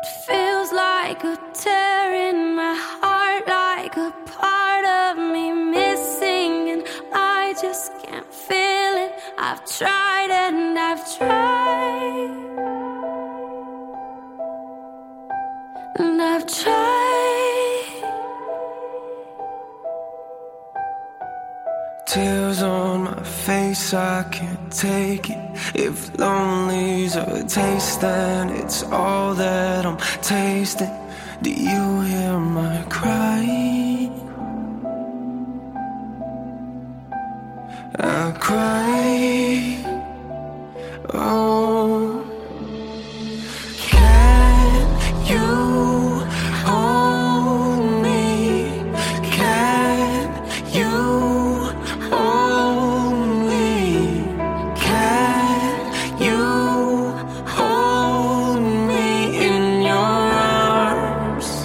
It feels like a tear in my heart, like a part of me missing, and I just can't feel it. I've tried and I've tried, and I've tried. Tears on my face, I can't take it. If lonely's a taste, then it's all that I'm tasting. Do you hear my cry? I cry. Oh, can you hold me? Can you hold me? Can you hold me in your arms?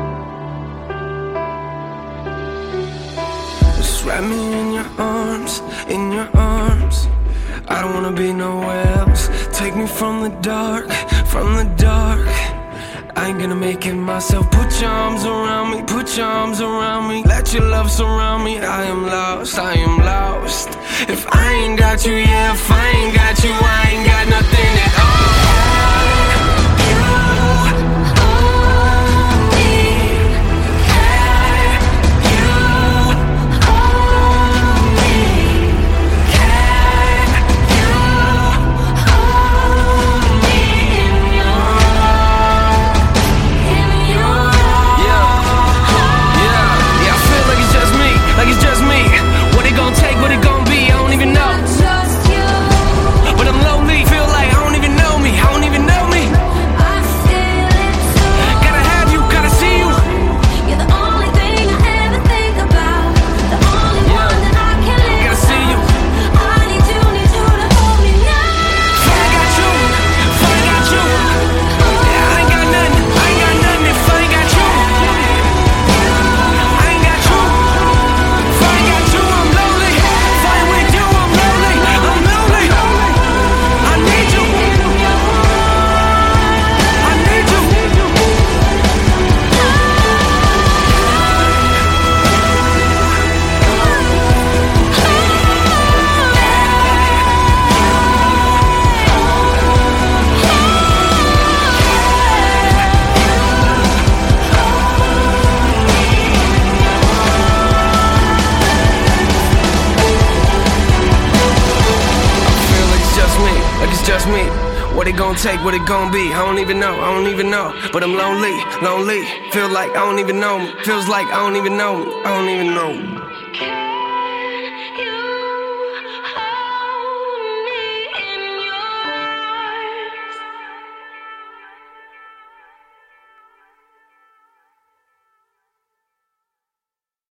Just wrap me in your arms, in your arms. I don't wanna be nowhere else. Take me from the dark, from the dark. I ain't gonna make it myself. Put your arms around me, put your arms around me. Let your love surround me. I am lost, I am lost. If I ain't got you, yeah, if I ain't got you, I ain't got nothing at all. What it gon' be, I don't even know. But I'm lonely, feel like I don't even know me. I don't even know me. I feel it too. Gotta have you, gotta see you. You're the only thing I ever think about. The only one that I can live Gotta see you. I need you to hold me now. If I ain't got you, if I ain't got you, yeah, I ain't got nothing, I ain't got nothing if I ain't got you. I ain't got you. If I ain't got you, I'm lonely. If I ain't with you, I'm lonely. I'm lonely. I need you. I need you. Like it's just me. What it gon' take, what it gon' be, I don't even know, I don't even know. But I'm lonely, lonely. Feel like I don't even know me. Feels like I don't even know me, I don't even know me.